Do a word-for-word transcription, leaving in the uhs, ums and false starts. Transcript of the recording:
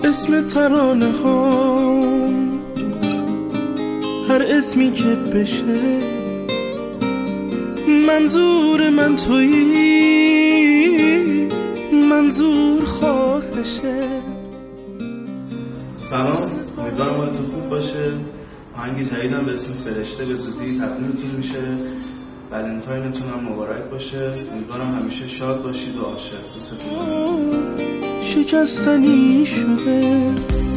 اسم ترانه ها، هر اسمی که بشه منظور من تویی، منظور خواهشه. سلام، امیدوارم حالتون خوب باشه. آهنگ جدیدم به اسم فرشته به زودی تقدیمتون میشه. ولنتاینتون هم مبارک باشه. امیدوارم همیشه شاد باشید و عاشق. دوستتون دارم. شکستنی شده